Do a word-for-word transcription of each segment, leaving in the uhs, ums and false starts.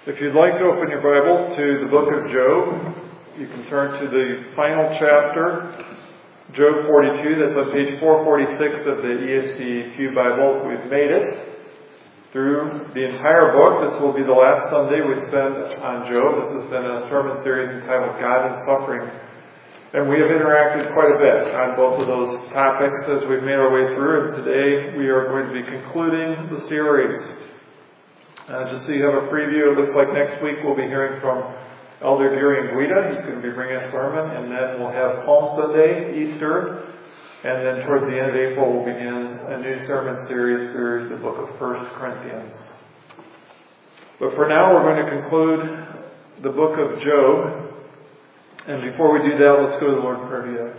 If you'd like to open your Bibles to the book of Job, you can turn to the final chapter, Job forty-two. That's on page four forty-six of the E S V Pew Bibles. We've made it through the entire book. This will be the last Sunday we spend on Job. This has been a sermon series entitled God and Suffering. And we have interacted quite a bit on both of those topics as we've made our way through. And today we are going to be concluding the series. Uh, just so you have a preview, it looks like next week we'll be hearing from Elder Gary Guida. He's going to be bringing a sermon. And then we'll have Palm Sunday, Easter. And then towards the end of April we'll begin a new sermon series through the book of First Corinthians. But for now we're going to conclude the book of Job. And before we do that, let's go to the Lord in prayer together.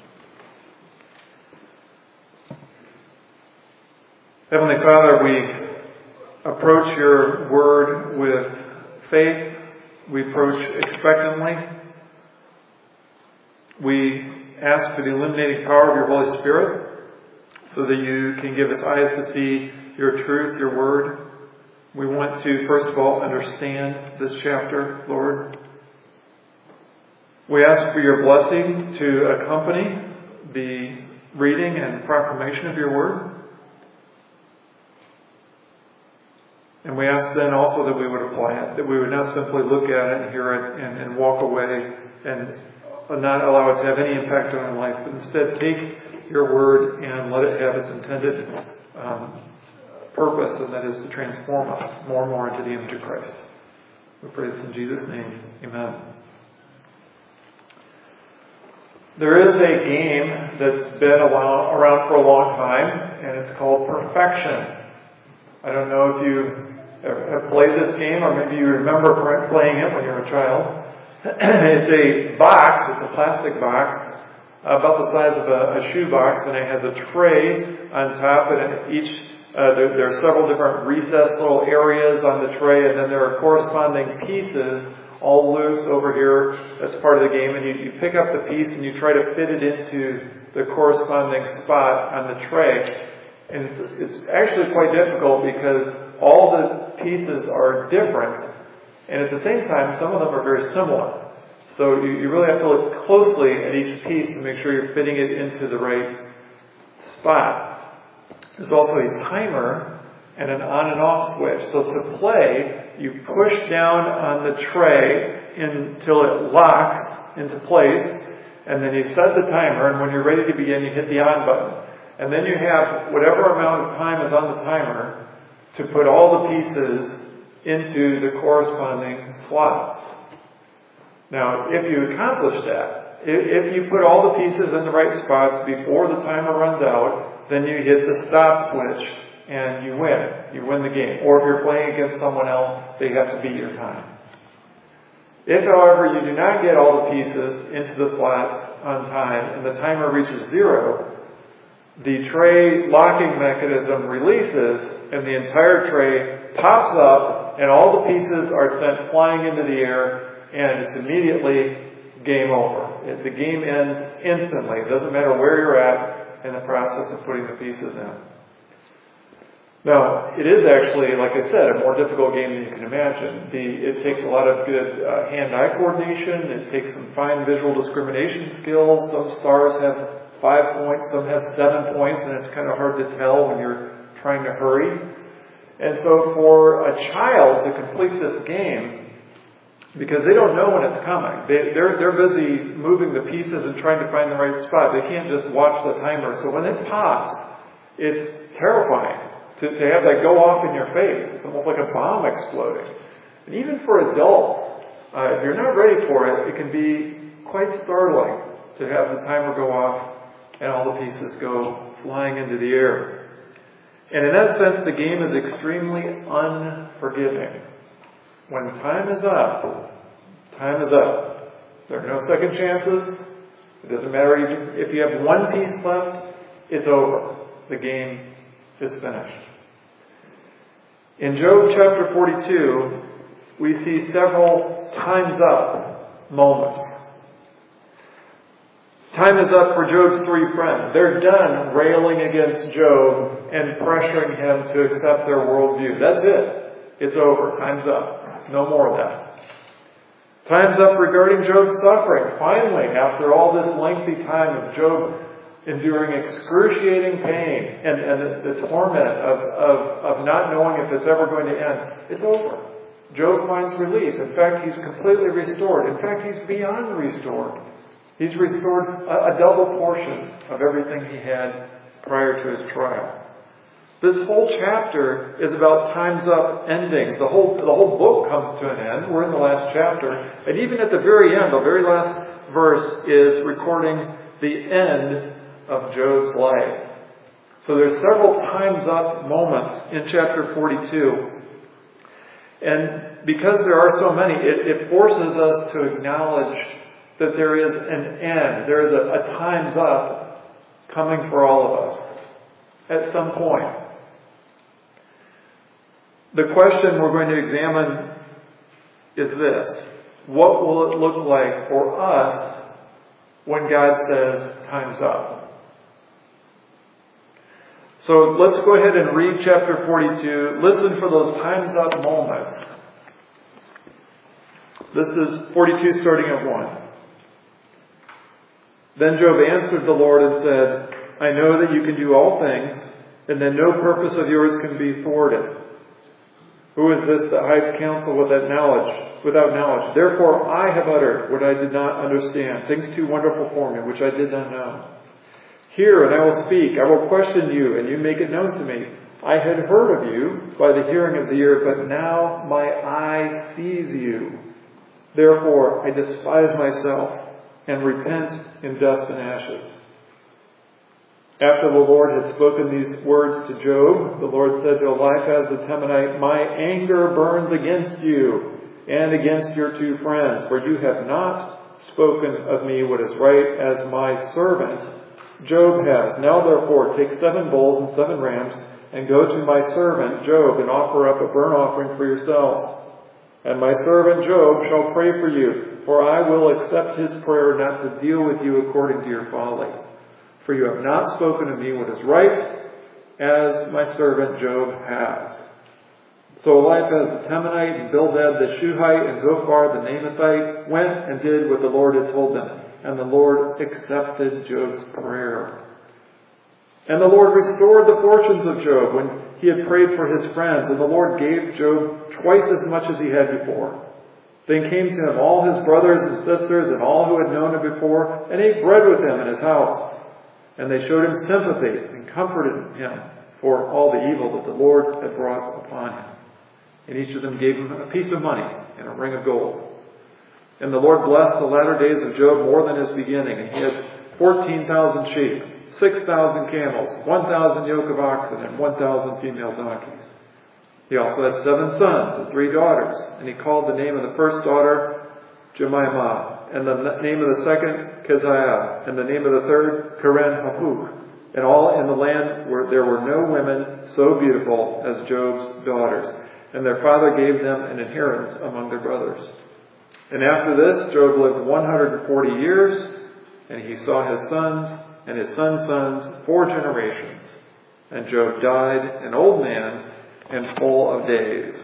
Heavenly Father, we approach your word with faith. We approach expectantly. We ask for the illuminating power of your Holy Spirit so that you can give us eyes to see your truth, your word. We want to, first of all, understand this chapter, Lord. We ask for your blessing to accompany the reading and proclamation of your word. And we ask then also that we would apply it, that we would not simply look at it and hear it and, and walk away and not allow it to have any impact on our life, but instead take your word and let it have its intended um, purpose, and that is to transform us more and more into the image of Christ. We pray this in Jesus' name. Amen. There is a game that's been around for a long time, and it's called Perfection. I don't know if you have played this game, or maybe you remember playing it when you were a child. It's a box, it's a plastic box, about the size of a, a shoe box, and it has a tray on top, and each, uh, there, there are several different recessed little areas on the tray, and then there are corresponding pieces all loose over here. That's part of the game, and you, you pick up the piece and you try to fit it into the corresponding spot on the tray. And it's, it's actually quite difficult because all the pieces are different, and at the same time, some of them are very similar. So you, you really have to look closely at each piece to make sure you're fitting it into the right spot. There's also a timer and an on and off switch. So to play, you push down on the tray until it locks into place, and then you set the timer, and when you're ready to begin, you hit the on button. And then you have whatever amount of time is on the timer to put all the pieces into the corresponding slots. Now, if you accomplish that, if you put all the pieces in the right spots before the timer runs out, then you hit the stop switch and you win. You win the game. Or if you're playing against someone else, they have to beat your time. If, however, you do not get all the pieces into the slots on time and the timer reaches zero, the tray locking mechanism releases and the entire tray pops up and all the pieces are sent flying into the air, and it's immediately game over. The game ends instantly. It doesn't matter where you're at in the process of putting the pieces in. Now, it is actually, like I said, a more difficult game than you can imagine. The, it takes a lot of good uh, hand-eye coordination. It takes some fine visual discrimination skills. Some stars have five points, some have seven points, and it's kind of hard to tell when you're trying to hurry. And so for a child to complete this game, because they don't know when it's coming, they, they're, they're busy moving the pieces and trying to find the right spot. They can't just watch the timer. So when it pops, it's terrifying to, to have that go off in your face. It's almost like a bomb exploding. And even for adults, uh, if you're not ready for it, it can be quite startling to have the timer go off and all the pieces go flying into the air. And in that sense, the game is extremely unforgiving. When time is up, time is up. There are no second chances. It doesn't matter if you have one piece left, it's over. The game is finished. In Job chapter forty-two, we see several times up moments. Time is up for Job's three friends. They're done railing against Job and pressuring him to accept their worldview. That's it. It's over. Time's up. No more of that. Time's up regarding Job's suffering. Finally, after all this lengthy time of Job enduring excruciating pain and, and the, the torment of, of, of not knowing if it's ever going to end, it's over. Job finds relief. In fact, he's completely restored. In fact, he's beyond restored. He's restored a, a double portion of everything he had prior to his trial. This whole chapter is about time's up endings. The whole, the whole book comes to an end. We're in the last chapter. And even at the very end, the very last verse is recording the end of Job's life. So there's several time's up moments in chapter forty-two. And because there are so many, it, it forces us to acknowledge that there is an end. There is a, a time's up coming for all of us at some point. The question we're going to examine is this: what will it look like for us when God says time's up? So let's go ahead and read chapter forty-two. Listen for those time's up moments. This is forty-two starting at one. Then Job answered the Lord and said, I know that you can do all things, and that no purpose of yours can be thwarted. Who is this that hides counsel without knowledge? Without knowledge. Therefore I have uttered what I did not understand, things too wonderful for me, which I did not know. Hear, and I will speak. I will question you, and you make it known to me. I had heard of you by the hearing of the ear, but now my eye sees you. Therefore I despise myself and repent in dust and ashes. After the Lord had spoken these words to Job, the Lord said to Eliphaz the Temanite, My anger burns against you and against your two friends, for you have not spoken of me what is right, as my servant Job has. Now therefore take seven bulls and seven rams, and go to my servant Job, and offer up a burnt offering for yourselves. And my servant Job shall pray for you, for I will accept his prayer not to deal with you according to your folly. For you have not spoken to me what is right, as my servant Job has. So Eliphaz the Temanite, and Bildad the Shuhite, and Zophar the Naamathite went and did what the Lord had told them. And the Lord accepted Job's prayer. And the Lord restored the fortunes of Job when he had prayed for his friends. And the Lord gave Job twice as much as he had before. Then came to him all his brothers and sisters and all who had known him before, and ate bread with him in his house. And they showed him sympathy and comforted him for all the evil that the Lord had brought upon him. And each of them gave him a piece of money and a ring of gold. And the Lord blessed the latter days of Job more than his beginning. And he had fourteen thousand sheep, six thousand camels, one thousand yoke of oxen, and one thousand female donkeys. He also had seven sons and three daughters. And he called the name of the first daughter Jemimah, and the name of the second Keziah, and the name of the third Keren Hapuk. And all in the land where there were no women so beautiful as Job's daughters. And their father gave them an inheritance among their brothers. And after this, Job lived one hundred forty years, and he saw his sons and his sons' sons four generations. And Job died an old man and full of days.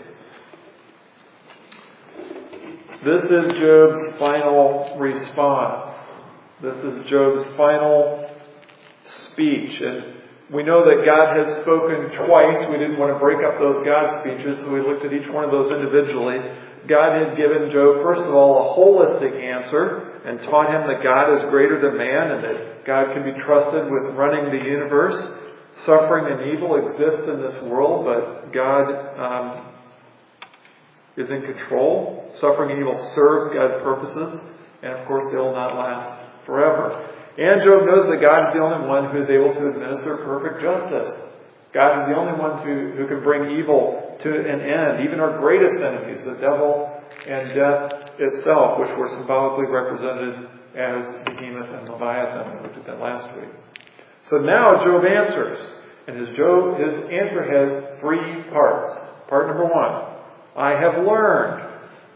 This is Job's final response. This is Job's final speech. And we know that God has spoken twice. We didn't want to break up those God speeches, so we looked at each one of those individually. God had given Job, first of all, a holistic answer and taught him that God is greater than man and that God can be trusted with running the universe. Suffering and evil exist in this world, but God um, is in control. Suffering and evil serves God's purposes, and of course they will not last forever. And Job knows that God is the only one who is able to administer perfect justice. God is the only one to, who can bring evil to an end. Even our greatest enemies, the devil and death itself, which were symbolically represented as Behemoth and Leviathan. We looked at that last week. So now Job answers. And his, Job, his answer has three parts. Part number one, I have learned.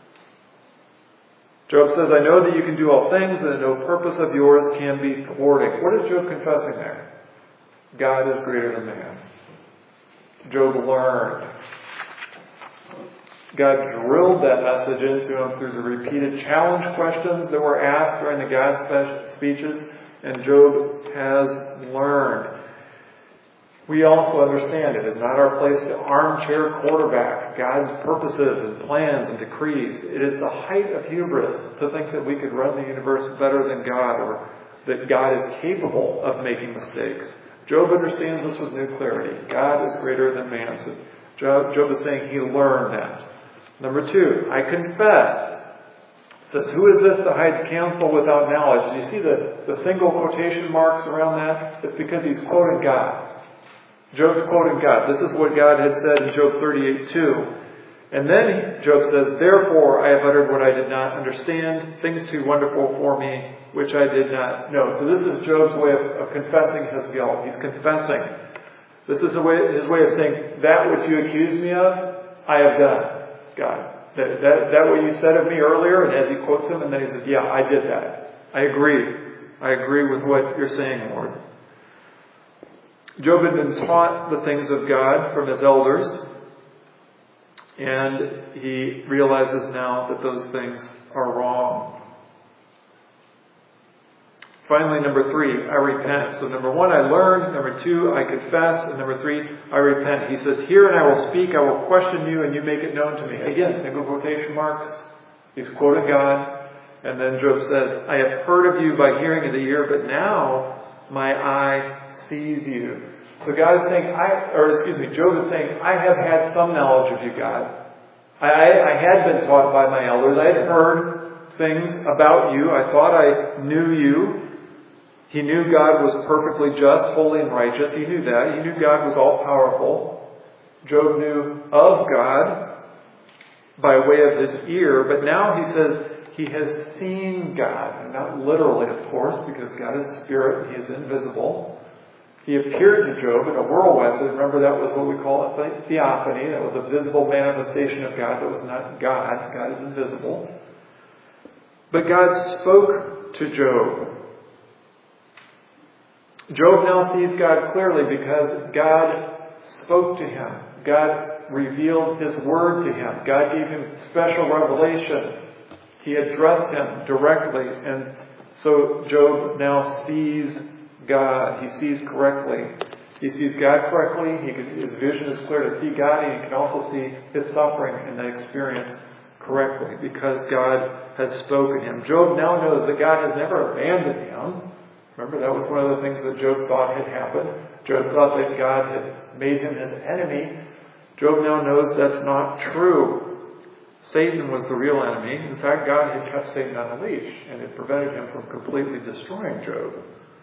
Job says, I know that you can do all things and that no purpose of yours can be thwarted. What is Job confessing there? God is greater than man. Job learned. God drilled that message into him through the repeated challenge questions that were asked during the God speeches, and Job has learned. We also understand it is not our place to armchair quarterback God's purposes and plans and decrees. It is the height of hubris to think that we could run the universe better than God, or that God is capable of making mistakes. Job understands this with new clarity. God is greater than man. So Job, Job is saying he learned that. Number two, I confess. It says, who is this that hides counsel without knowledge? Do you see the, the single quotation marks around that? It's because he's quoting God. Job's quoting God. This is what God had said in Job thirty-eight two. And then Job says, therefore I have uttered what I did not understand, things too wonderful for me, which I did not know. So this is Job's way of, of confessing his guilt. He's confessing. This is a way, his way of saying, that which you accuse me of, I have done, God. That, that, that what you said of me earlier, and as he quotes him, and then he says, yeah, I did that. I agree. I agree with what you're saying, Lord. Job had been taught the things of God from his elders, and he realizes now that those things are wrong. Finally, number three, I repent. So number one, I learned. Number two, I confess. And number three, I repent. He says, hear and I will speak. I will question you and you make it known to me. Again, single quotation marks. He's quoting God. And then Job says, I have heard of you by hearing of the ear, but now my eye sees you. So God is saying, I, or excuse me, Job is saying, I have had some knowledge of you, God. I, I had been taught by my elders. I had heard things about you. I thought I knew you. He knew God was perfectly just, holy, and righteous. He knew that. He knew God was all-powerful. Job knew of God by way of his ear, but now he says he has seen God. And not literally, of course, because God is spirit. He is invisible. He appeared to Job in a whirlwind. Remember, that was what we call a theophany. That was a visible manifestation of God that was not God. God is invisible. But God spoke to Job. Job now sees God clearly because God spoke to him. God revealed His Word to him. God gave him special revelation. He addressed him directly. And so Job now sees God. He sees correctly. He sees God correctly. He can, his vision is clear to see God, and he can also see his suffering and the experience correctly because God has spoken to him. Job now knows that God has never abandoned him. Remember, that was one of the things that Job thought had happened. Job thought that God had made him his enemy. Job now knows that's not true. Satan was the real enemy. In fact, God had kept Satan on a leash and had prevented him from completely destroying Job.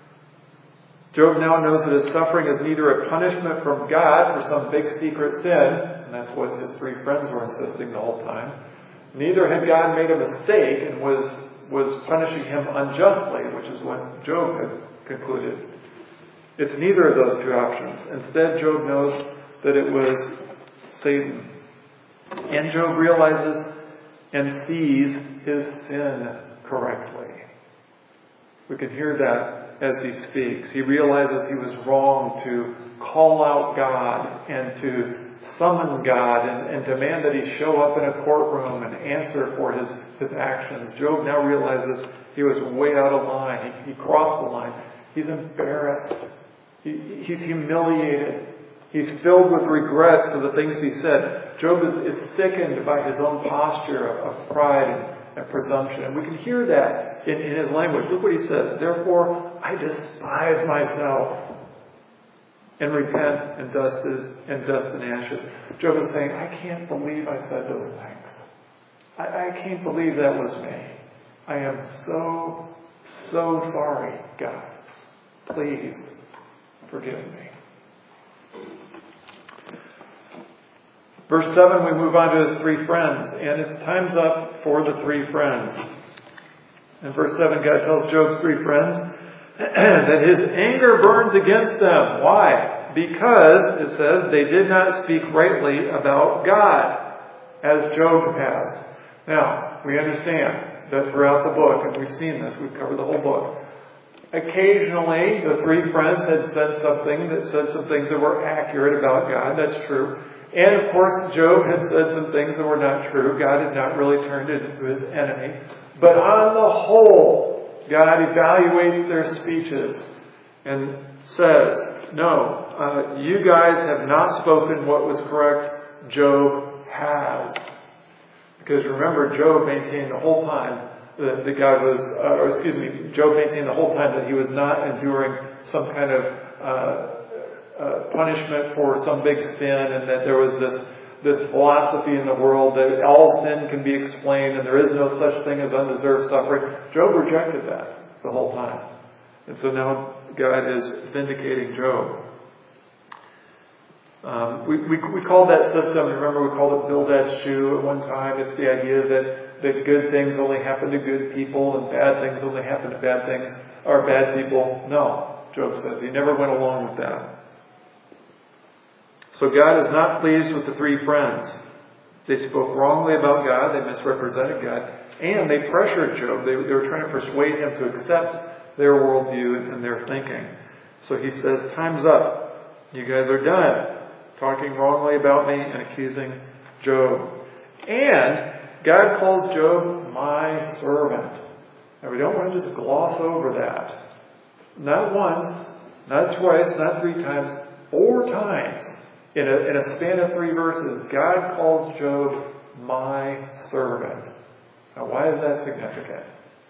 Job now knows that his suffering is neither a punishment from God for some big secret sin, and that's what his three friends were insisting the whole time. Neither had God made a mistake and was was punishing him unjustly, which is what Job had concluded. It's neither of those two options. Instead, Job knows that it was Satan. And Job realizes and sees his sin correctly. We can hear that as he speaks. He realizes he was wrong to call out God and to summon God and, and demand that he show up in a courtroom and answer for his, his actions. Job now realizes he was way out of line. He, he crossed the line. He's embarrassed. He, he's humiliated. He's filled with regret for the things he said. Job is, is sickened by his own posture of, of pride and, and presumption. And we can hear that in, in his language. Look what he says. Therefore, I despise myself and repent and dust is and dust and ashes. Job is saying, I can't believe I said those things. I, I can't believe that was me. I am so, so sorry, God. Please forgive me. Verse seven, we move on to his three friends, and it's time's up for the three friends. In verse seven, God tells Job's three friends that his anger burns against them. Why? Because, it says, they did not speak rightly about God, as Job has. Now, we understand that throughout the book, and we've seen this, we've covered the whole book, occasionally the three friends had said something that said some things that were accurate about God. That's true. And of course, Job had said some things that were not true. God had not really turned into his enemy. But on the whole, God evaluates their speeches and says, no, uh, you guys have not spoken what was correct. Job has. Because remember, Job maintained the whole time that, that God was, uh, or excuse me, Job maintained the whole time that he was not enduring some kind of uh, uh, punishment for some big sin, and that there was this this philosophy in the world that all sin can be explained and there is no such thing as undeserved suffering. Job rejected that the whole time. And so now God is vindicating Job. Um, we, we we called that system, remember we called it Bildad's shoe at one time. It's the idea that, that good things only happen to good people and bad things only happen to bad things, or bad people. No, Job says. He never went along with that. So God is not pleased with the three friends. They spoke wrongly about God, they misrepresented God, and they pressured Job. They, they were trying to persuade him to accept their worldview and their thinking. So he says, time's up. You guys are done talking wrongly about me and accusing Job. And God calls Job my servant. Now we don't want to just gloss over that. Not once, not twice, not three times, four times. In a, in a span of three verses, God calls Job my servant. Now why is that significant?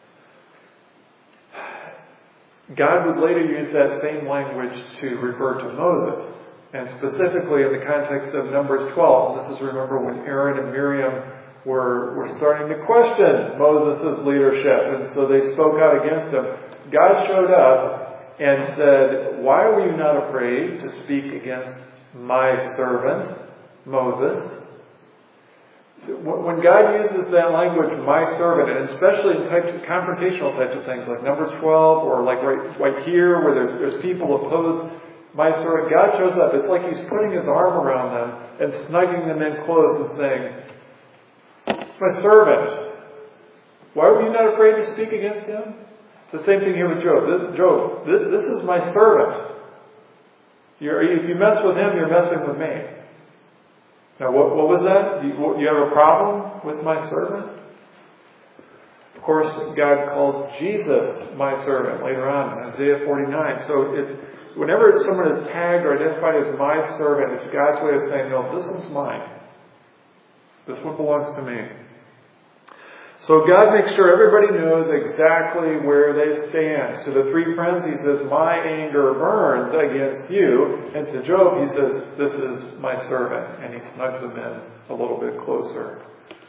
God would later use that same language to refer to Moses. And specifically in the context of Numbers twelve. This is, remember, when Aaron and Miriam were, were starting to question Moses' leadership. And so they spoke out against him. God showed up and said, why were you not afraid to speak against my servant, Moses? So when God uses that language, my servant, and especially in types of confrontational types of things like Numbers twelve or like right, right here where there's, there's people opposed, my servant, God shows up. It's like He's putting His arm around them and snugging them in close and saying, it's my servant. Why were you not afraid to speak against him? It's the same thing here with Job. This, Job, this, this is my servant. You're, if you mess with him, you're messing with me. Now, what, what was that? You, you have a problem with my servant? Of course, God calls Jesus my servant later on in Isaiah forty-nine. So it's, whenever someone is tagged or identified as my servant, it's God's way of saying, no, this one's mine. This one belongs to me. So God makes sure everybody knows exactly where they stand. To the three friends, He says, my anger burns against you. And to Job, He says, this is my servant. And He snugs him in a little bit closer.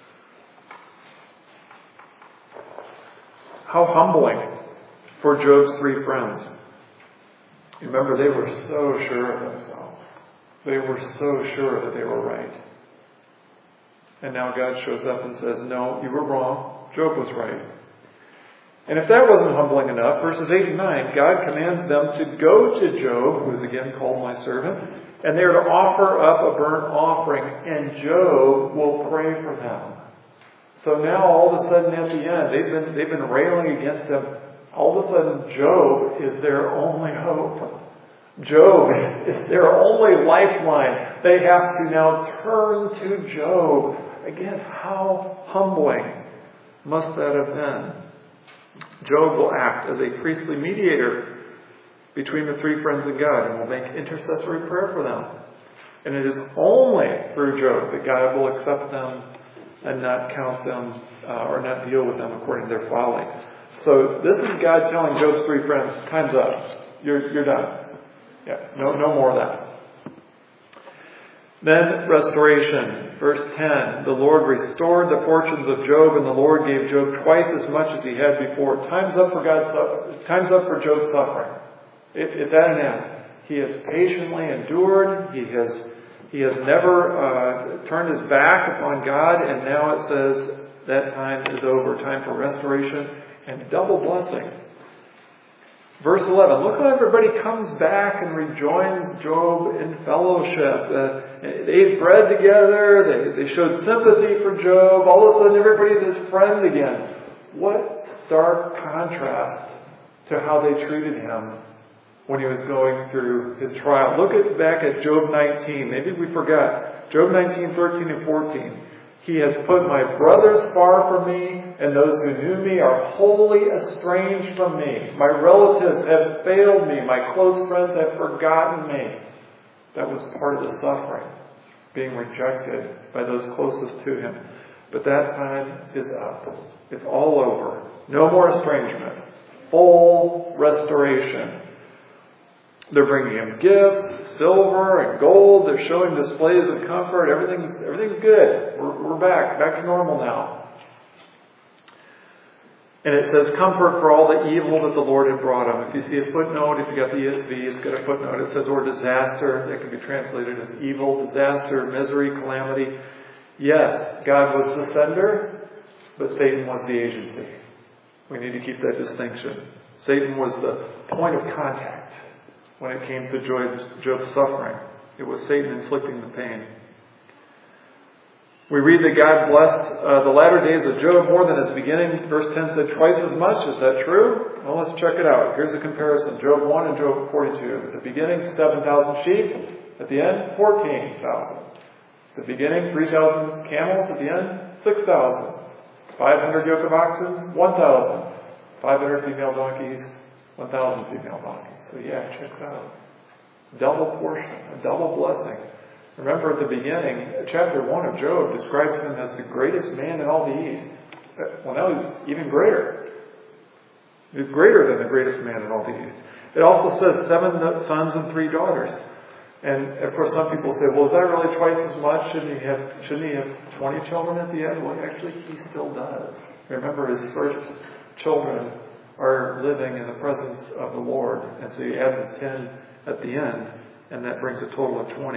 How humbling for Job's three friends. Remember, they were so sure of themselves. They were so sure that they were right. And now God shows up and says, no, you were wrong. Job was right. And if that wasn't humbling enough, verses eight and nine, God commands them to go to Job, who is again called my servant, and they're to offer up a burnt offering, and Job will pray for them. So now all of a sudden at the end, they've been, they've been railing against him. All of a sudden, Job is their only hope. Job is their only lifeline. They have to now turn to Job. Again, how humbling must that have been? Job will act as a priestly mediator between the three friends and God and will make intercessory prayer for them. And it is only through Job that God will accept them and not count them uh, or not deal with them according to their folly. So this is God telling Job's three friends, time's up. You're, you're done. Yeah, no, no more of that. Then restoration. Verse ten. The Lord restored the fortunes of Job, and the Lord gave Job twice as much as he had before. Time's up for God's time's up for Job's suffering. It, it's at an end. He has patiently endured. He has he has never uh, turned his back upon God, and now it says that time is over. Time for restoration and double blessing. Verse eleven, look how everybody comes back and rejoins Job in fellowship. Uh, they ate bread together. They, they showed sympathy for Job. All of a sudden, everybody's his friend again. What stark contrast to how they treated him when he was going through his trial. Look at back at Job nineteen. Maybe we forgot. Job nineteen, thirteen and fourteen. He has put my brothers far from me, and those who knew me are wholly estranged from me. My relatives have failed me. My close friends have forgotten me. That was part of the suffering, being rejected by those closest to him. But that time is up. It's all over. No more estrangement. Full restoration. They're bringing him gifts, silver and gold. They're showing displays of comfort. Everything's everything's good. We're, we're back. Back to normal now. And it says, comfort for all the evil that the Lord had brought him. If you see a footnote, if you got the E S V, it's got a footnote. It says, or disaster. That can be translated as evil, disaster, misery, calamity. Yes, God was the sender, but Satan was the agency. We need to keep that distinction. Satan was the point of contact when it came to Job's, Job's suffering. It was Satan inflicting the pain. We read that God blessed uh, the latter days of Job more than his beginning. Verse ten said twice as much. Is that true? Well, let's check it out. Here's a comparison. Job one and Job forty-two. At the beginning, seven thousand sheep. At the end, fourteen thousand. At the beginning, three thousand camels. At the end, six thousand. five hundred yoke of oxen, one thousand. five hundred female donkeys, one thousand female donkeys. So yeah, it checks out. Double portion, a double blessing. Remember at the beginning, chapter one of Job describes him as the greatest man in all the East. Well, now he's even greater. He's greater than the greatest man in all the East. It also says seven sons and three daughters. And of course some people say, well, is that really twice as much? Shouldn't he have, shouldn't he have twenty children at the end? Well, actually he still does. Remember, his first children are living in the presence of the Lord. And so you add the ten at the end, and that brings a total of twenty.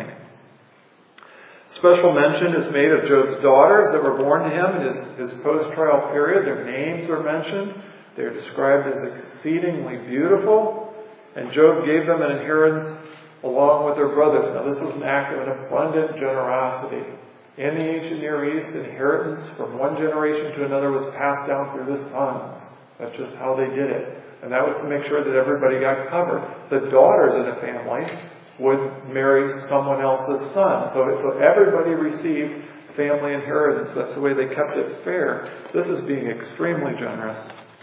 Special mention is made of Job's daughters that were born to him in his, his post-trial period. Their names are mentioned. They are described as exceedingly beautiful. And Job gave them an inheritance along with their brothers. Now this was an act of an abundant generosity. In the ancient Near East, inheritance from one generation to another was passed down through the sons. That's just how they did it. And that was to make sure that everybody got covered. The daughters in a family would marry someone else's son. So, so everybody received family inheritance. That's the way they kept it fair. This is being extremely generous.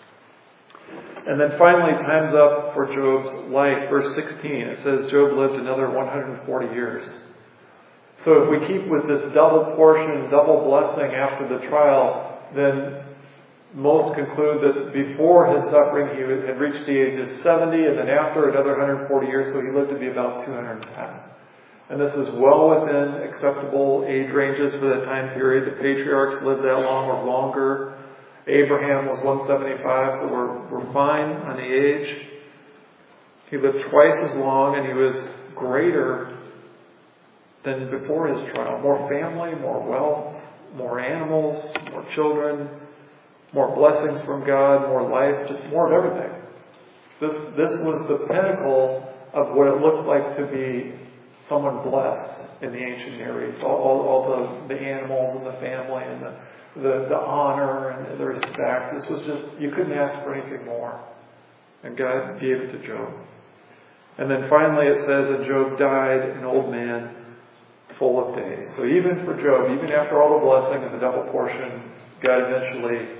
And then finally, time's up for Job's life. Verse sixteen, it says Job lived another one hundred forty years. So if we keep with this double portion, double blessing after the trial, then most conclude that before his suffering he had reached the age of seventy, and then after another one hundred forty years, so he lived to be about two hundred ten. And this is well within acceptable age ranges for that time period. The patriarchs lived that long or longer. Abraham was one seventy-five, so we're, we're fine on the age. He lived twice as long, and he was greater than before his trial. More family, more wealth, more animals, more children, more blessings from God, more life, just more of everything. This this was the pinnacle of what it looked like to be someone blessed in the ancient Near East. All, all, all the, the animals and the family and the, the, the honor and the respect. This was just, you couldn't ask for anything more. And God gave it to Job. And then finally it says that Job died an old man full of days. So even for Job, even after all the blessing and the double portion, God eventually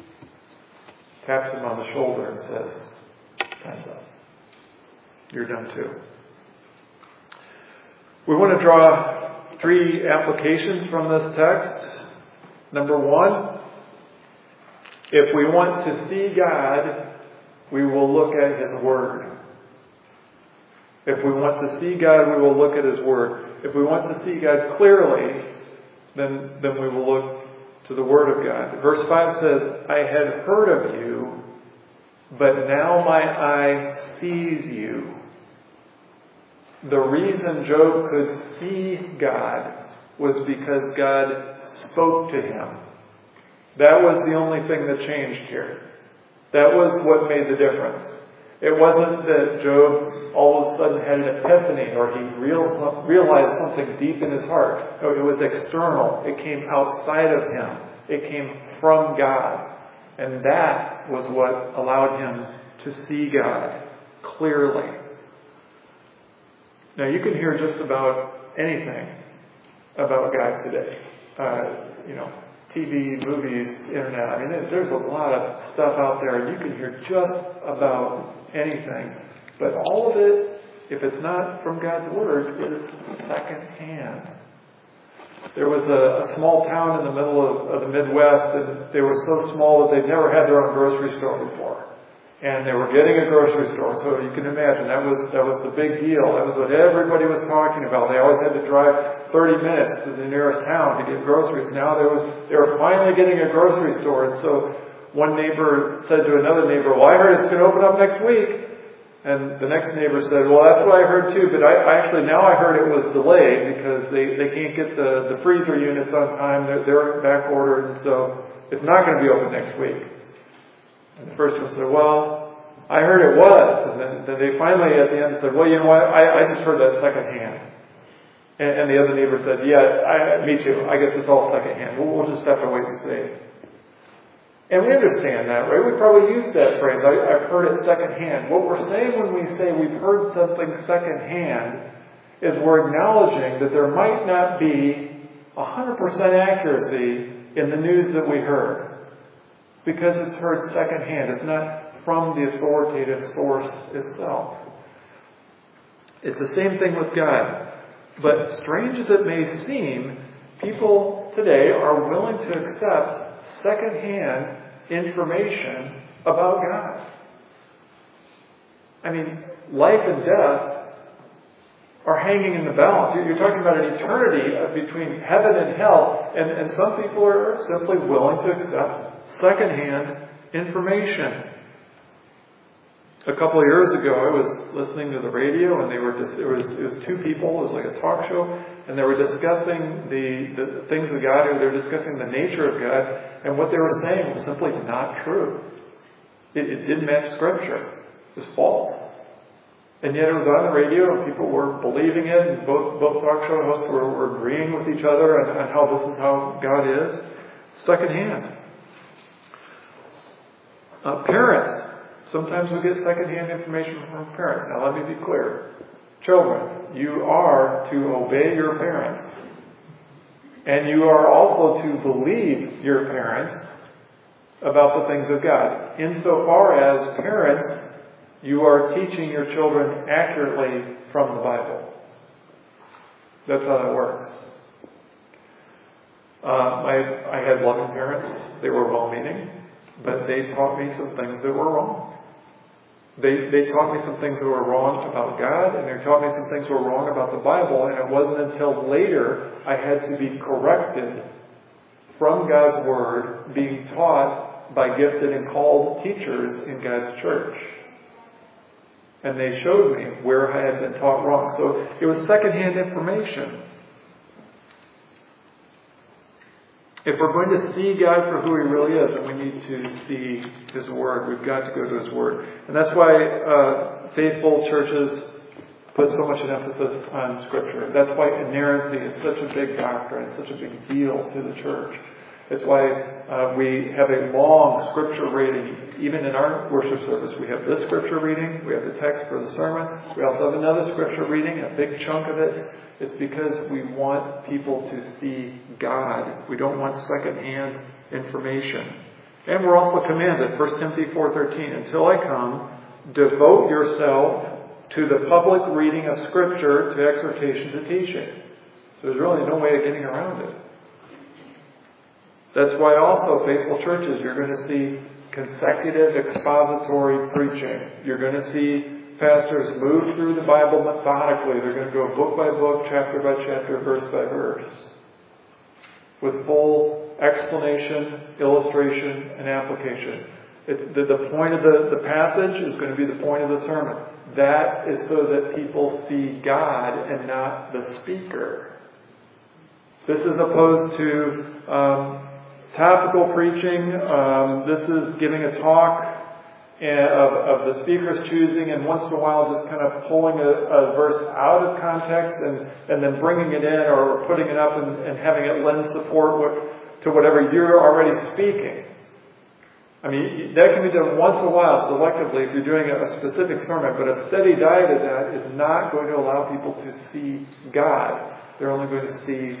taps him on the shoulder and says, time's up. You're done too. We want to draw three applications from this text. Number one, if we want to see God, we will look at His Word. If we want to see God, we will look at His Word. If we want to see God clearly, then, then we will look to the Word of God. Verse five says, I had heard of you, but now my eye sees you. The reason Job could see God was because God spoke to him. That was the only thing that changed here. That was what made the difference. It wasn't that Job all of a sudden had an epiphany or he realized something deep in his heart. No, it was external. It came outside of him. It came from God. And that was what allowed him to see God clearly. Now you can hear just about anything about God today. Uh, you know, T V, movies, internet. I mean, there's a lot of stuff out there. You can hear just about anything. But all of it, if it's not from God's Word, is secondhand. There was a, a small town in the middle of, of the Midwest, and they were so small that they'd never had their own grocery store before. And they were getting a grocery store, so you can imagine that was that was the big deal. That was what everybody was talking about. They always had to drive thirty minutes to the nearest town to get groceries. Now there was they were finally getting a grocery store, and so one neighbor said to another neighbor, "Well, I heard it's going to open up next week." And the next neighbor said, "Well, that's what I heard too, but I, I actually now I heard it was delayed because they, they can't get the, the freezer units on time. They're, they're back ordered, and so it's not going to be open next week." And the first one said, "Well, I heard it was." And then, then they finally at the end said, "Well, you know what? I, I just heard that secondhand." And, and the other neighbor said, "Yeah, I, me too. I guess it's all secondhand. We'll, we'll just have to wait and see." And we understand that, right? We probably use that phrase, I, I've heard it secondhand. What we're saying when we say we've heard something secondhand is we're acknowledging that there might not be one hundred percent accuracy in the news that we heard. Because it's heard secondhand. It's not from the authoritative source itself. It's the same thing with God. But strange as it may seem, people today are willing to accept secondhand information about God. I mean, life and death are hanging in the balance. You're talking about an eternity between heaven and hell, and, and some people are simply willing to accept secondhand information. A couple of years ago, I was listening to the radio, and they were just, it was it was two people. It was like a talk show, and they were discussing the, the things of God, or they were discussing the nature of God, and what they were saying was simply not true. It, it didn't match Scripture. It was false. And yet it was on the radio, and people were believing it, and both both talk show hosts were, were agreeing with each other on, on how this is how God is. Secondhand. Uh, parents. Sometimes we get secondhand information from parents. Now let me be clear. Children, you are to obey your parents. And you are also to believe your parents about the things of God. Insofar as parents, you are teaching your children accurately from the Bible. That's how that works. Uh, I, I had loving parents. They were well-meaning, but they taught me some things that were wrong. They they taught me some things that were wrong about God, and they taught me some things that were wrong about the Bible, and it wasn't until later I had to be corrected from God's Word, being taught by gifted and called teachers in God's church. And they showed me where I had been taught wrong. So it was secondhand information. If we're going to see God for who He really is, then we need to see His Word. We've got to go to His Word. And that's why uh, faithful churches put so much an emphasis on Scripture. That's why inerrancy is such a big doctrine, such a big deal to the church. It's why uh, we have a long Scripture reading. Even in our worship service, we have this Scripture reading. We have the text for the sermon. We also have another Scripture reading, a big chunk of it. It's because we want people to see God. We don't want secondhand information. And we're also commanded, First Timothy four thirteen, until I come, devote yourself to the public reading of Scripture, to exhortation, to teaching. So there's really no way of getting around it. That's why also faithful churches, you're going to see consecutive expository preaching. You're going to see pastors move through the Bible methodically. They're going to go book by book, chapter by chapter, verse by verse, with full explanation, illustration, and application. It, the, the point of the, the passage is going to be the point of the sermon. That is so that people see God and not the speaker. This is opposed to um, topical preaching. Um, this is giving a talk Of, of the speaker's choosing, and once in a while just kind of pulling a, a verse out of context and, and then bringing it in or putting it up and, and having it lend support what, to whatever you're already speaking. I mean, that can be done once in a while selectively if you're doing a, a specific sermon, but a steady diet of that is not going to allow people to see God. They're only going to see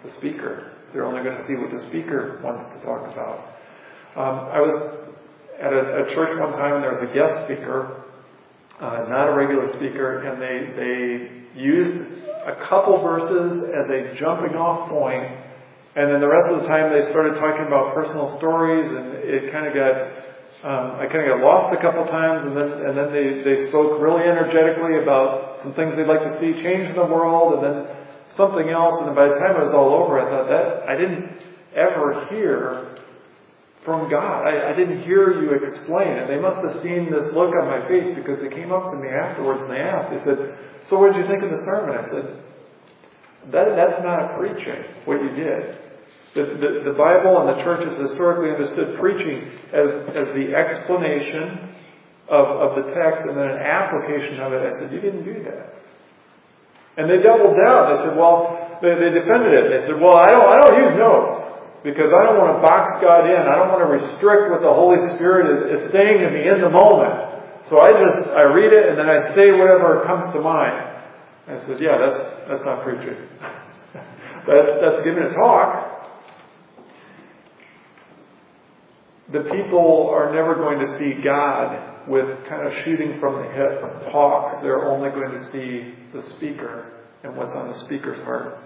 the speaker. They're only going to see what the speaker wants to talk about. Um, I was at a, a church one time, and there was a guest speaker, uh, not a regular speaker, and they they used a couple verses as a jumping off point, and then the rest of the time they started talking about personal stories, and it kind of got um, I kind of got lost a couple times, and then and then they they spoke really energetically about some things they'd like to see change in the world, and then something else, and then by the time it was all over, I thought that I didn't ever hear from God. I, I didn't hear you explain it. They must have seen this look on my face, because they came up to me afterwards and they asked, they said, so what did you think of the sermon? I said, that, that's not preaching, what you did. The, the, the Bible and the church has historically understood preaching as, as the explanation of, of the text and then an application of it. I said, you didn't do that. And they doubled down. They said, well, they, they defended it. They said, well, I don't, I don't use notes. Because I don't want to box God in. I don't want to restrict what the Holy Spirit is, is saying to me in the moment. So I just, I read it and then I say whatever comes to mind. I said, yeah, that's that's not preaching. that's, that's giving a talk. The people are never going to see God with kind of shooting from the hip talks. They're only going to see the speaker and what's on the speaker's heart.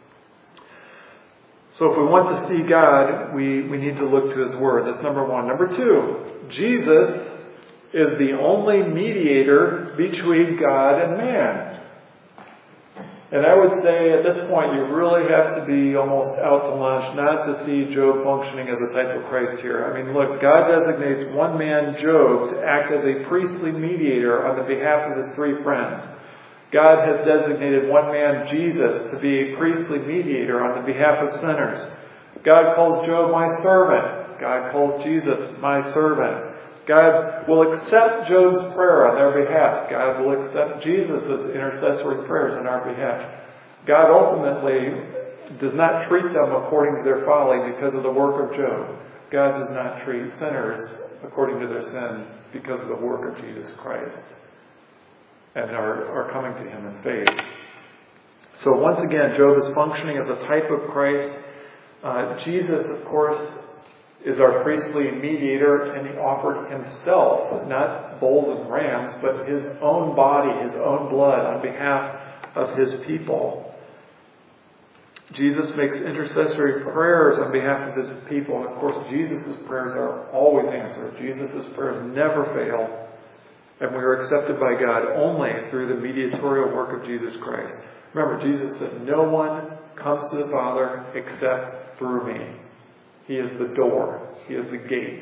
So if we want to see God, we, we need to look to His Word. That's number one. Number two, Jesus is the only mediator between God and man. And I would say at this point you really have to be almost out to lunch not to see Job functioning as a type of Christ here. I mean, look, God designates one man, Job, to act as a priestly mediator on the behalf of his three friends. God has designated one man, Jesus, to be a priestly mediator on the behalf of sinners. God calls Job my servant. God calls Jesus my servant. God will accept Job's prayer on their behalf. God will accept Jesus' intercessory prayers on our behalf. God ultimately does not treat them according to their folly because of the work of Job. God does not treat sinners according to their sin because of the work of Jesus Christ and are, are coming to Him in faith. So once again, Job is functioning as a type of Christ. Uh, Jesus, of course, is our priestly mediator, and He offered Himself, not bulls and rams, but His own body, His own blood on behalf of His people. Jesus makes intercessory prayers on behalf of His people, and of course Jesus' prayers are always answered. Jesus' prayers never fail. And we are accepted by God only through the mediatorial work of Jesus Christ. Remember, Jesus said, no one comes to the Father except through me. He is the door. He is the gate.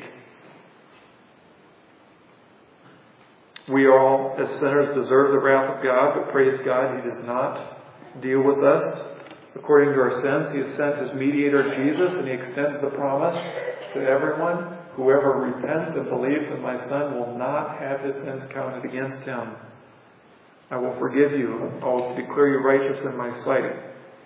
We all, as sinners, deserve the wrath of God, but praise God, He does not deal with us according to our sins. He has sent His mediator, Jesus, and He extends the promise to everyone. Whoever repents and believes in my Son will not have his sins counted against him. I will forgive you. I will declare you righteous in my sight.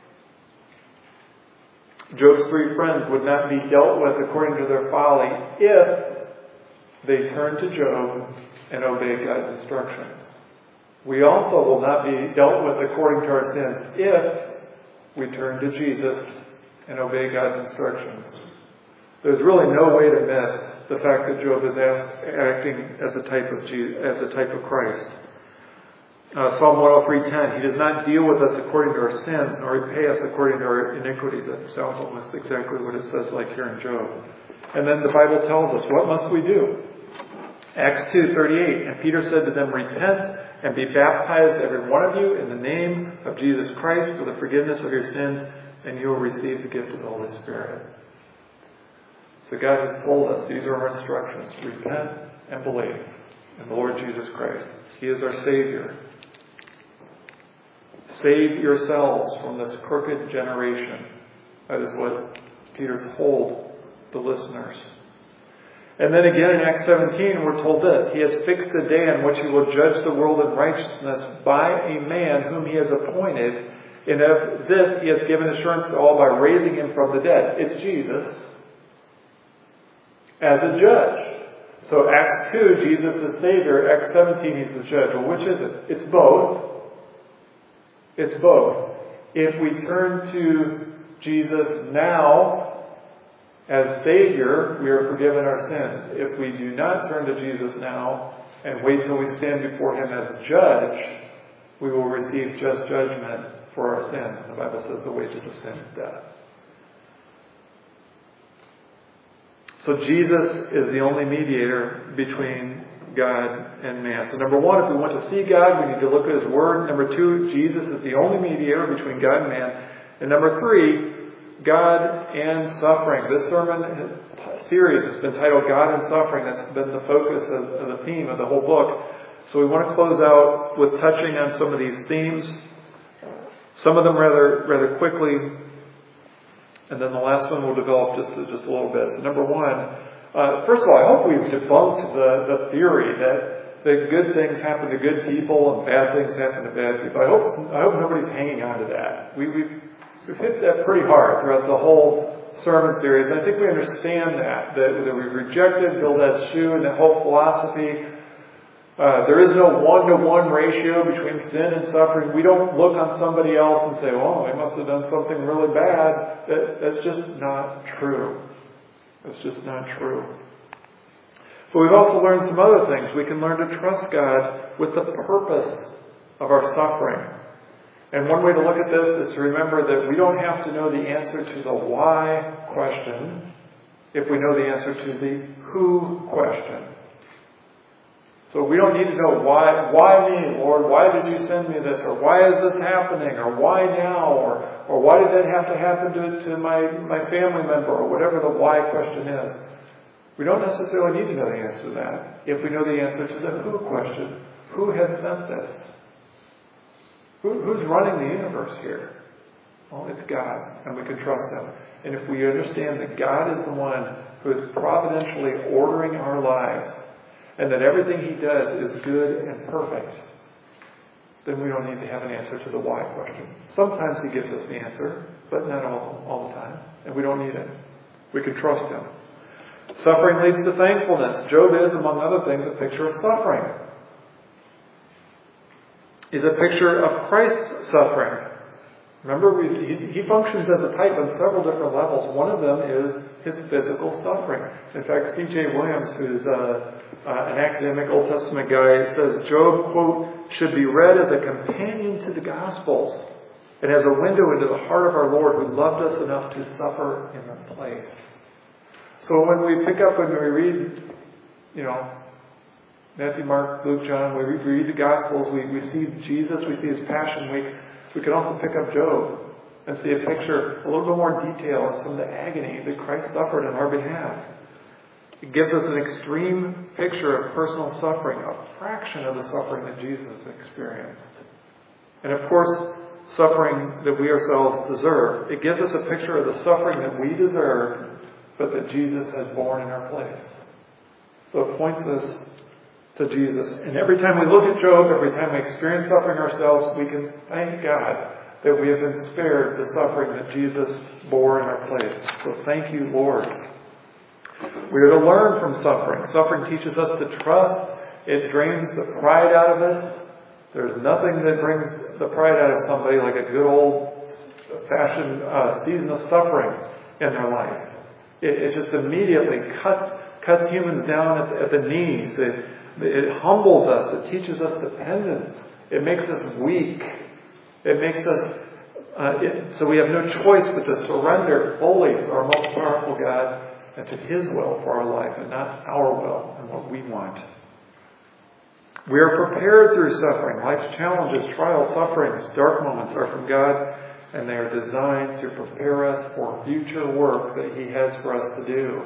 Job's three friends would not be dealt with according to their folly if they turn to Job and obey God's instructions. We also will not be dealt with according to our sins if we turn to Jesus and obey God's instructions. There's really no way to miss the fact that Job is asked, acting as a type of Jesus, as a type of Christ. Uh, Psalm one oh three ten, He does not deal with us according to our sins, nor repay us according to our iniquity. That sounds almost exactly what it says like here in Job. And then the Bible tells us, what must we do? Acts two thirty-eight, and Peter said to them, repent and be baptized, every one of you, in the name of Jesus Christ for the forgiveness of your sins, and you will receive the gift of the Holy Spirit. So God has told us, these are our instructions. Repent and believe in the Lord Jesus Christ. He is our Savior. Save yourselves from this crooked generation. That is what Peter told the listeners. And then again in Acts seventeen, we're told this. He has fixed the day on which He will judge the world in righteousness by a man whom He has appointed. And of this He has given assurance to all by raising Him from the dead. It's Jesus as a judge. So Acts two, Jesus is Savior. Acts seventeen, He's the judge. Well, which is it? It's both. It's both. If we turn to Jesus now as Savior, we are forgiven our sins. If we do not turn to Jesus now and wait till we stand before Him as a judge, we will receive just judgment for our sins. And the Bible says the wages of sin is death. So Jesus is the only mediator between God and man. So number one, if we want to see God, we need to look at His Word. Number two, Jesus is the only mediator between God and man. And number three, God and suffering. This sermon series has been titled God and Suffering. That's been the focus of, of the theme of the whole book. So we want to close out with touching on some of these themes. Some of them rather rather quickly. And then the last one will develop just, just a little bit. So number one, uh, first of all, I hope we've debunked the, the theory that, that good things happen to good people and bad things happen to bad people. I hope I hope nobody's hanging on to that. We, we've, we've hit that pretty hard throughout the whole sermon series. And I think we understand that, that, that we've rejected Bildad Shu and that whole philosophy. Uh, there is no one-to-one ratio between sin and suffering. We don't look on somebody else and say, oh, they must have done something really bad. That, that's just not true. That's just not true. But we've also learned some other things. We can learn to trust God with the purpose of our suffering. And one way to look at this is to remember that we don't have to know the answer to the why question if we know the answer to the who question. So we don't need to know why, why me, Lord? Why did you send me this? Or why is this happening? Or why now? Or, or why did that have to happen to, to my, my family member? Or whatever the why question is. We don't necessarily need to know the answer to that if we know the answer to the who question. Who has sent this? Who, who's running the universe here? Well, it's God, and we can trust Him. And if we understand that God is the one who is providentially ordering our lives, and that everything He does is good and perfect, then we don't need to have an answer to the why question. Sometimes He gives us the answer, but not all, all the time. And we don't need it. We can trust Him. Suffering leads to thankfulness. Job is, among other things, a picture of suffering. He's a picture of Christ's suffering. Remember, we, he, he functions as a type on several different levels. One of them is His physical suffering. In fact, C J Williams, who's uh, uh, an academic Old Testament guy, says Job, quote, should be read as a companion to the Gospels and as a window into the heart of our Lord who loved us enough to suffer in our place. So when we pick up, when we read, you know, Matthew, Mark, Luke, John, we read, we read the Gospels, we, we see Jesus, we see His Passion Week. We can also pick up Job and see a picture, a little bit more detail of some of the agony that Christ suffered on our behalf. It gives us an extreme picture of personal suffering, a fraction of the suffering that Jesus experienced. And of course, suffering that we ourselves deserve. It gives us a picture of the suffering that we deserve, but that Jesus has borne in our place. So it points us to Jesus. And every time we look at Job, every time we experience suffering ourselves, we can thank God that we have been spared the suffering that Jesus bore in our place. So thank you, Lord. We are to learn from suffering. Suffering teaches us to trust. It drains the pride out of us. There's nothing that brings the pride out of somebody like a good old-fashioned uh, season of suffering in their life. It, it just immediately cuts cuts humans down at the, at the knees. It, It humbles us. It teaches us dependence. It makes us weak. It makes us, uh, it, so we have no choice but to surrender fully to our most powerful God and to His will for our life and not our will and what we want. We are prepared through suffering. Life's challenges, trials, sufferings, dark moments are from God, and they are designed to prepare us for future work that He has for us to do.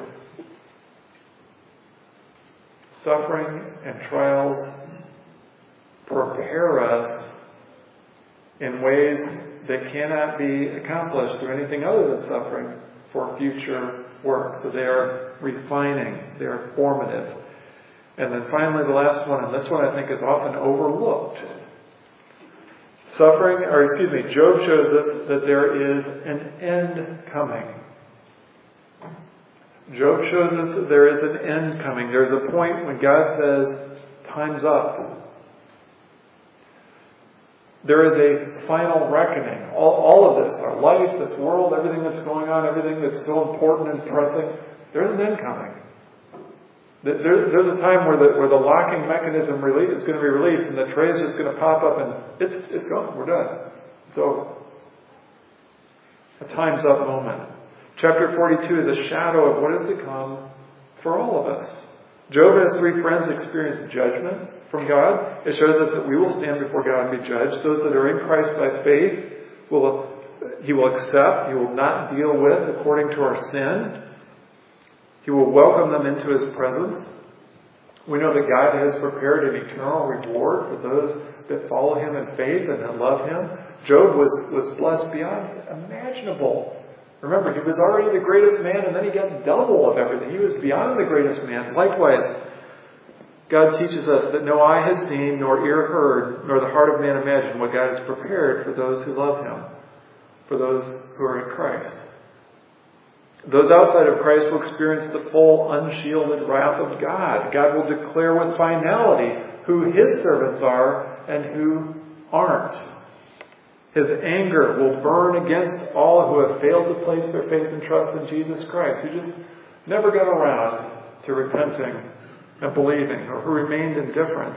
Suffering and trials prepare us in ways that cannot be accomplished through anything other than suffering for future work. So they are refining, they are formative. And then finally the last one, and this one I think is often overlooked. Suffering, or excuse me, Job shows us that there is an end coming. Job shows us that there is an end coming. There's a point when God says, time's up. There is a final reckoning. All, all of this, our life, this world, everything that's going on, everything that's so important and pressing, there's an end coming. There, there's a time where the, where the locking mechanism rele- is going to be released and the tray is just going to pop up and it's, it's gone. We're done. It's over. A time's up moment. Chapter forty-two is a shadow of what is to come for all of us. Job and his three friends experienced judgment from God. It shows us that we will stand before God and be judged. Those that are in Christ by faith, will He will accept. He will not deal with according to our sin. He will welcome them into His presence. We know that God has prepared an eternal reward for those that follow Him in faith and that love Him. Job was, was blessed beyond imaginable. Remember, he was already the greatest man, and then he got double of everything. He was beyond the greatest man. Likewise, God teaches us that no eye has seen, nor ear heard, nor the heart of man imagined what God has prepared for those who love Him, for those who are in Christ. Those outside of Christ will experience the full, unshielded wrath of God. God will declare with finality who His servants are and who aren't. His anger will burn against all who have failed to place their faith and trust in Jesus Christ, who just never got around to repenting and believing, or who remained indifferent.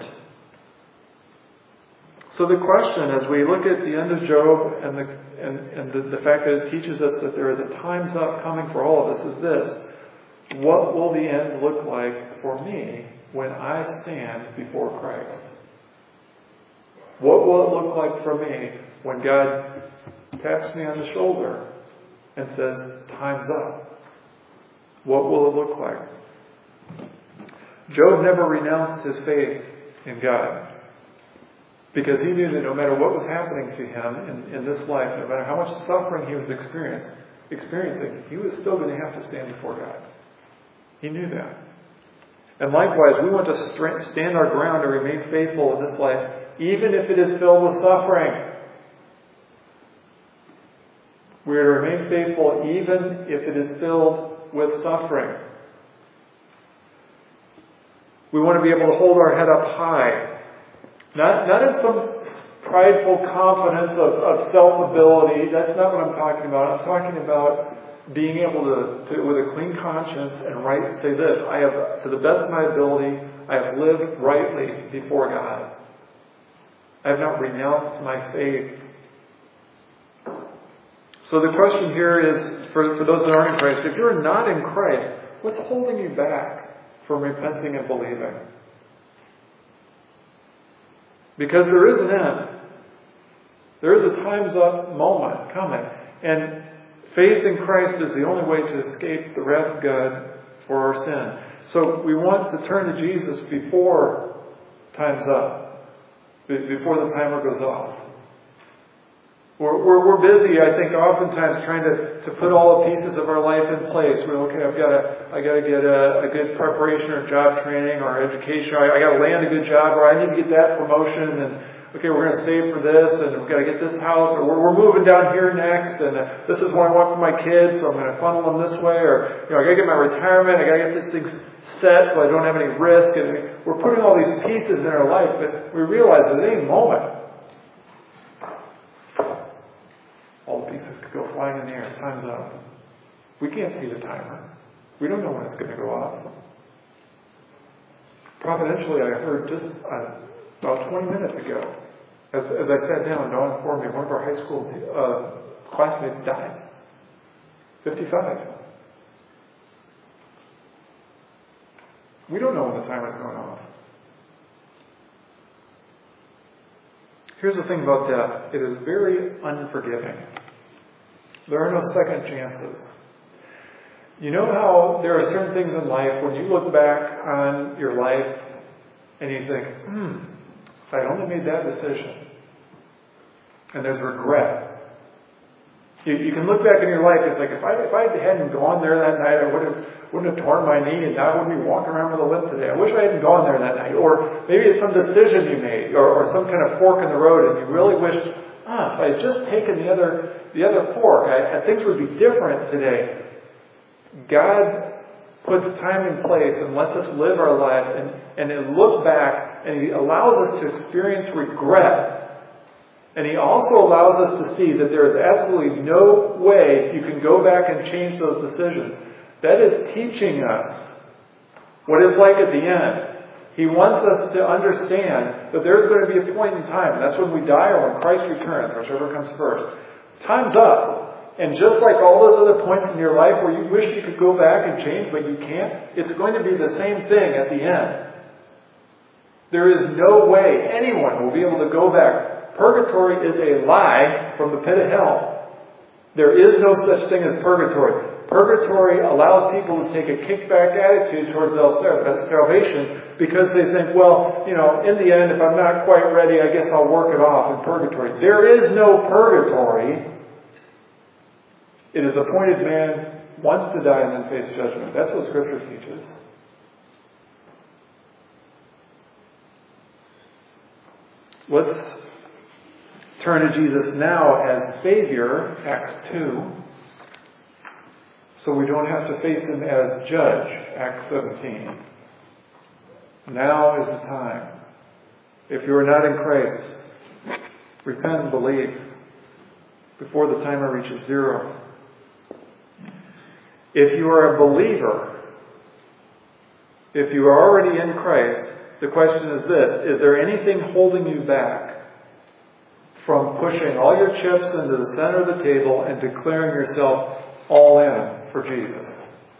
So the question, as we look at the end of Job and the and, and the, the fact that it teaches us that there is a time's up coming for all of us, is this: what will the end look like for me when I stand before Christ? What will it look like for me when God taps me on the shoulder and says, time's up? What will it look like? Job never renounced his faith in God, because he knew that no matter what was happening to him in, in this life, no matter how much suffering he was experience, experiencing, he was still going to have to stand before God. He knew that. And likewise, we want to stand our ground and remain faithful in this life, even if it is filled with suffering. We are to remain faithful even if it is filled with suffering. We want to be able to hold our head up high. Not, not in some prideful confidence of, of self-ability. That's not what I'm talking about. I'm talking about being able to, to, with a clean conscience and right, say this: I have, to the best of my ability, I have lived rightly before God. I have not renounced my faith. So the question here is, for, for those that aren't in Christ, if you're not in Christ, what's holding you back from repenting and believing? Because there is an end. There is a time's up moment coming. And faith in Christ is the only way to escape the wrath of God for our sin. So we want to turn to Jesus before time's up, before the timer goes off. We're, we're, we're busy, I think, oftentimes trying to, to put all the pieces of our life in place. We're, okay, I've got to, I got to get a, a good preparation or job training or education. I, I got to land a good job, or I need to get that promotion. And okay, we're going to save for this, and we've got to get this house, or we're, we're moving down here next, and uh, this is what I want for my kids, so I'm going to funnel them this way. Or, you know, I got to get my retirement. I got to get this thing set so I don't have any risk. And we're putting all these pieces in our life, but we realize at any moment, all the pieces could go flying in the air. Time's up. We can't see the timer. We don't know when it's going to go off. Providentially, I heard just uh, about twenty minutes ago, as, as I sat down, Dawn informed me one of our high school uh, classmates died. fifty-five. We don't know when the timer's going off. Here's the thing about death. It is very unforgiving. There are no second chances. You know how there are certain things in life when you look back on your life and you think, hmm, if I only made that decision. And there's regret. You, you can look back in your life, it's like, if I if I hadn't gone there that night, I would have, wouldn't have torn my knee, and now I wouldn't be walking around with a limp today. I wish I hadn't gone there that night. Or maybe it's some decision you made, or, or some kind of fork in the road, and you really wished, ah, if I had just taken the other the other fork, I, I, things would be different today. God puts time in place and lets us live our life, and, and then look back, and He allows us to experience regret And He also allows us to see that there is absolutely no way you can go back and change those decisions. That is teaching us what it's like at the end. He wants us to understand that there's going to be a point in time, and that's when we die or when Christ returns, whichever comes first. Time's up. And just like all those other points in your life where you wish you could go back and change, but you can't, it's going to be the same thing at the end. There is no way anyone will be able to go back. Purgatory is a lie from the pit of hell. There is no such thing as purgatory. Purgatory allows people to take a kickback attitude towards their salvation because they think, well, you know, in the end, if I'm not quite ready, I guess I'll work it off in purgatory. There is no purgatory. It is appointed man wants to die and then face judgment. That's what Scripture teaches. Let's turn to Jesus now as Savior, Acts two. So we don't have to face Him as Judge, Acts seventeen. Now is the time. If you are not in Christ, repent and believe before the timer reaches zero. If you are a believer, if you are already in Christ, the question is this: is there anything holding you back from pushing all your chips into the center of the table and declaring yourself all in for Jesus?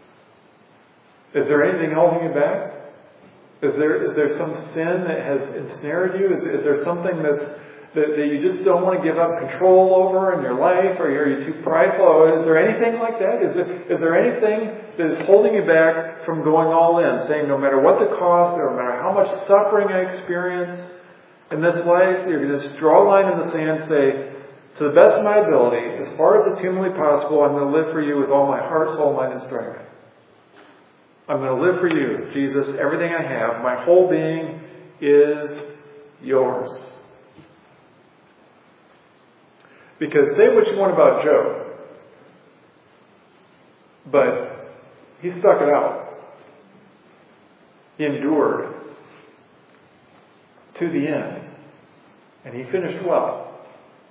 Is there anything holding you back? Is there is there some sin that has ensnared you? Is, is there something that's that, that you just don't want to give up control over in your life, or are you too prideful? Is there anything like that? Is there, is there anything that is holding you back from going all in, saying no matter what the cost, no matter how much suffering I experience in this life, you're going to just draw a line in the sand and say, to the best of my ability, as far as it's humanly possible, I'm going to live for you with all my heart, soul, mind, and strength. I'm going to live for you, Jesus. Everything I have, my whole being is yours. Because say what you want about Job, but he stuck it out. He endured to the end. And he finished well.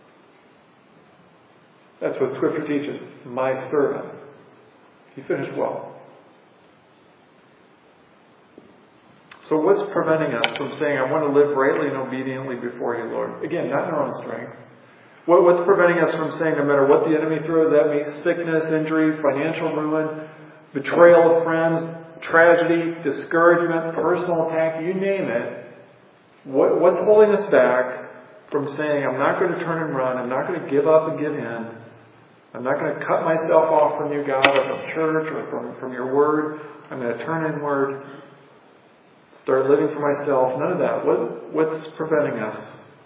That's what Scripture teaches. My servant. He finished well. So what's preventing us from saying, I want to live rightly and obediently before you, Lord? Again, not in our own strength. What, what's preventing us from saying, no matter what the enemy throws at me, sickness, injury, financial ruin, betrayal of friends, tragedy, discouragement, personal attack, you name it, what, what's holding us back from saying, I'm not going to turn and run, I'm not going to give up and give in, I'm not going to cut myself off from you, God, or from church, or from, from your word, I'm going to turn inward, start living for myself, none of that. What, what's preventing us?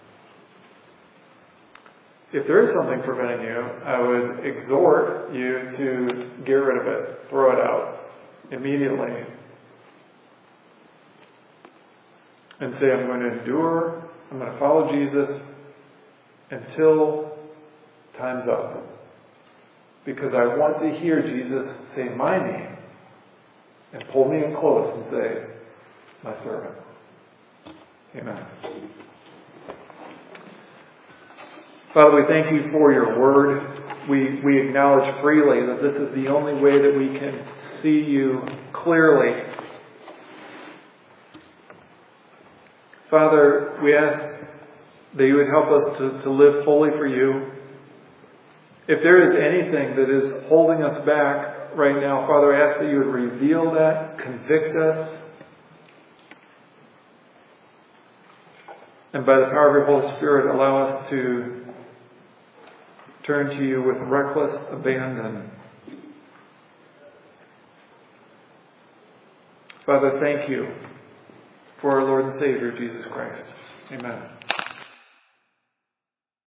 If there is something preventing you, I would exhort you to get rid of it, throw it out immediately, and say, I'm going to endure, I'm going to follow Jesus until time's up. Because I want to hear Jesus say my name and pull me in close and say, my servant. Amen. Father, we thank you for your word. We, we acknowledge freely that this is the only way that we can see you clearly. Father, we ask that you would help us to, to live fully for you. If there is anything that is holding us back right now, Father, I ask that you would reveal that, convict us, and by the power of your Holy Spirit, allow us to turn to you with reckless abandon. Father, thank you for our Lord and Savior, Jesus Christ. Amen.